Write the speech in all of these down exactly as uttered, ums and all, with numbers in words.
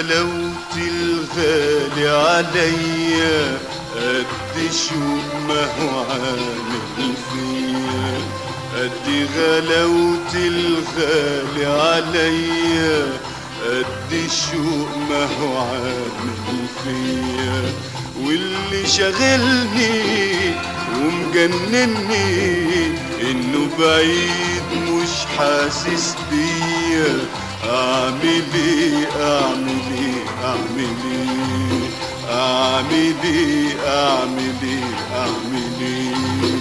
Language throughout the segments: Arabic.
غلاوة الغالي عليا قد شوق ما هو عامل فيا، قد غلاوة الغالي عليا قد شوق ما هو عامل فيا. واللي شغلني ومجنني انه بعيد مش حاسس بيا. اعمل ايه اعمل ايه اعمل ايه اعمل ايه اعمل ايه اعمل ايه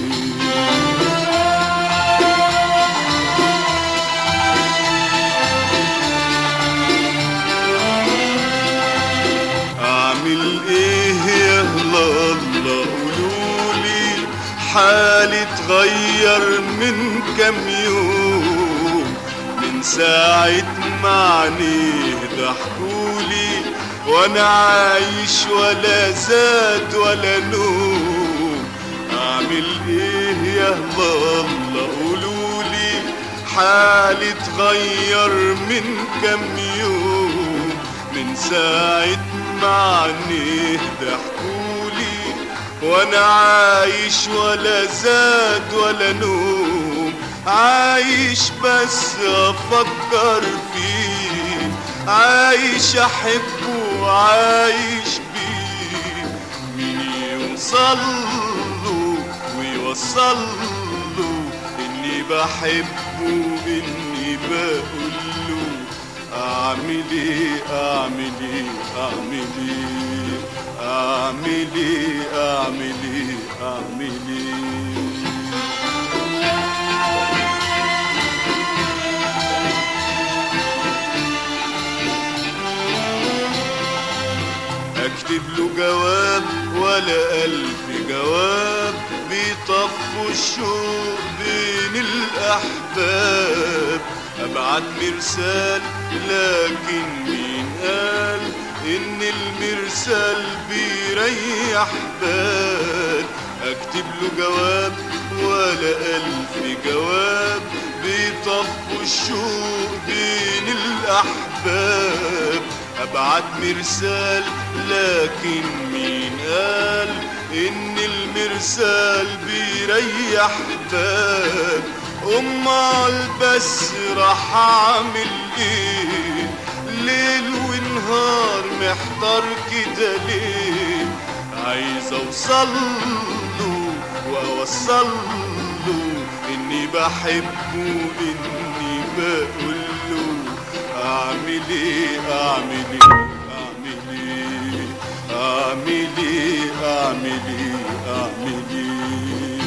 اعمل ايه يا الله قولولي، حالي اتغير من كام يوم، من ساعة ما عينيه ضحكولي وانا عايش ولا زاد ولا نوم. اعمل ايه يا الله قولولي، حالي اتغير من كام يوم، من ساعة ما عينيه ضحكولي وانا عايش ولا زاد ولا نوم. عايش بس افكر فيه، عايش احبه عايش بيه. مين يوصل له ويوصل له اني بحبه اني بقول له. اعمل ايه اعمل ايه اعمل ايه اعمل ايه اعمل ايه اعمل ايه اكتب له جواب ولا الف جواب، بيطفوا الشوق بين الاحباب. ابعت مرسال لكن مين قال ان المرسال بيريح بال. اكتب له جواب ولا الف جواب، بيطفوا الشوق بين الاحباب. ابعت مرسال لكن مين قال ان المرسال بيريح بال. امال بس راح اعمل ايه، ليل ونهار محتار كده ليه. عايز اوصل له واوصل له اني بحبه اني بقول له. اعمل ايه اعمل ايه اعمل ايه اعمل ايه اعمل ايه اعمل ايه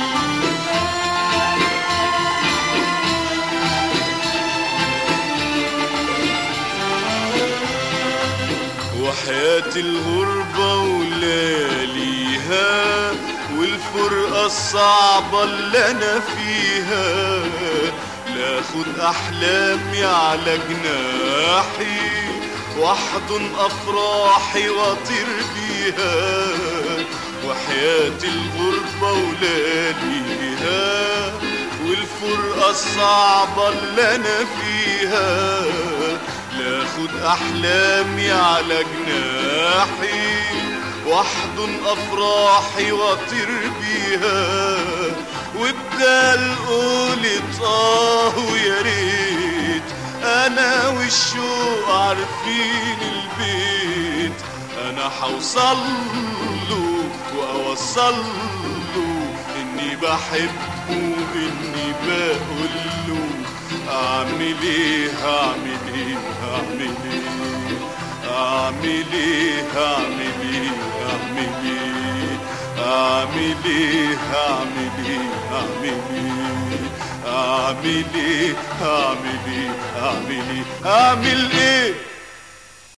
وحياة الغربة ولياليها والفرقة الصعبة اللي انا فيها. لاخد احلامي على جناحي واحضن افراحي واطير بيها. وحياة الغربة ولياليها والفرقة الصعبة اللي انا فيها. لاخد احلامي على جناحي واحضن افراحي واطير بيها. وبدال قولت اه ويا ريت انا والشوق عارفين البيت. انا حوصل له واوصل له اني بحبه اني بقول له. اعمل ايه اعمل ايه اعمل ايه اعمل ايه اعمل ايه اعمل ايه اعمل ايه اعمل ايه اعمل ايه اعمل ايه اعمل ايه اعمل ايه اعمل ايه